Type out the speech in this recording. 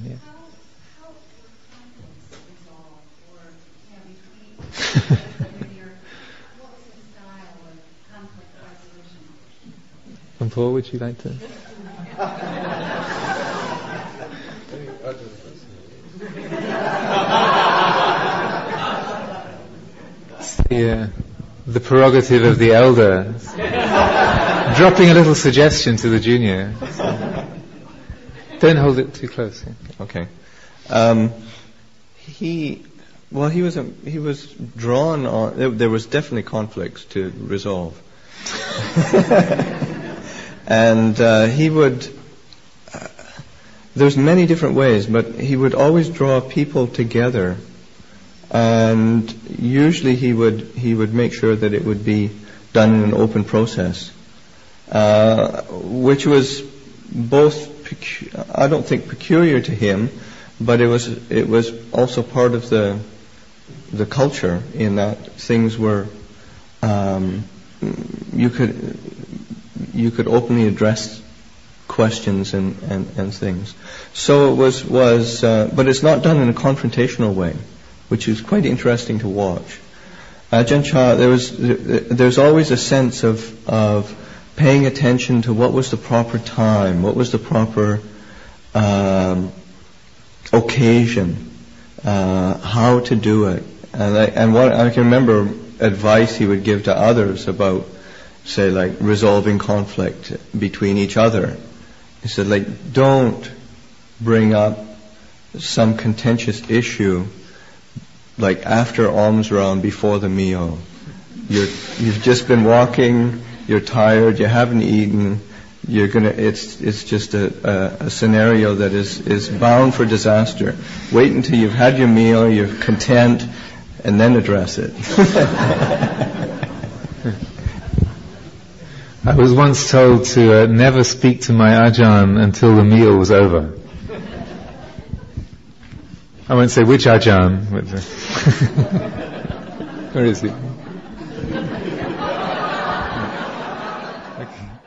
Yeah. How conflicts resolve or between what was the style of conflict resolution? And Paul, would you like to? It's the prerogative of the elder, dropping a little suggestion to the junior. Don't hold it too close. Yeah. Okay. He was drawn on. There was definitely conflicts to resolve, and he would. There's many different ways, but he would always draw people together, and usually he would make sure that it would be done in an open process, which was both I don't think peculiar to him, but it was also part of the culture, in that things were you could openly address questions and things. So it was but it's not done in a confrontational way, which is quite interesting to watch. Ajahn Chah, there's always a sense of paying attention to what was the proper time, what was the proper occasion, how to do it, and what I can remember advice he would give to others about, say, like resolving conflict between each other. He said, like, don't bring up some contentious issue like after alms round, before the meal. You've just been walking, you're tired, you haven't eaten, it's just a scenario that is bound for disaster. Wait until you've had your meal, you're content, and then address it. I was once told to never speak to my Ajahn until the meal was over. I won't say which Ajahn, but where is he?